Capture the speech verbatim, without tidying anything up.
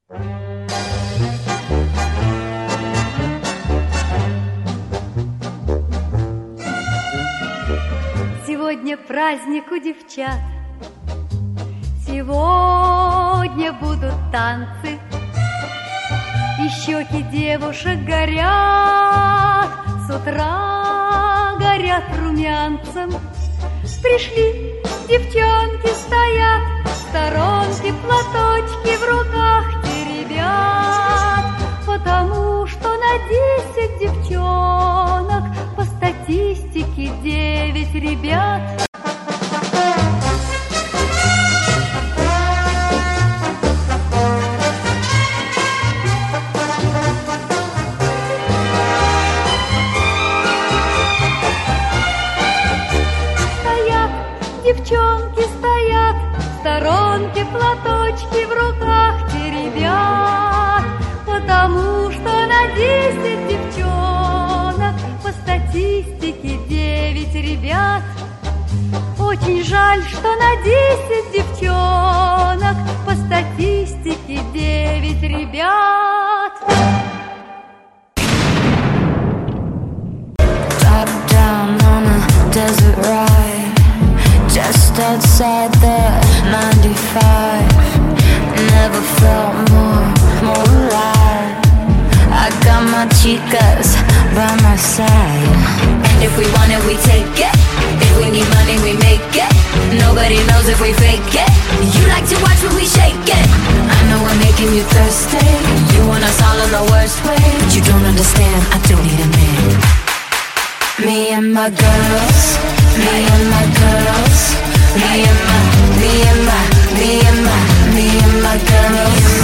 Сегодня праздник у девчат, сегодня будут танцы, и щеки девушек горят, с утра горят румянцем. Пришли девчонки, стоят в сторонке, платочки в руках теребят, потому что на десять девчонок по статистике девять ребят. Девчонки стоят в сторонке, платочки в руках теребят, потому что на десять девчонок по статистике девять ребят. Очень жаль, что на десять девчонок по статистике девять ребят. Top down on a desert ride, just outside the ninety-five. Never felt more, more alive. I got my chicas by my side. If we want it, we take it. If we need money, we make it. Nobody knows if we fake it. You like to watch when we shake it. I know we're making you thirsty. You want us all in the worst way, but you don't understand, I don't need a man. Me and my girls, me and my girls, me and my, me and my, me and my, me and my girls.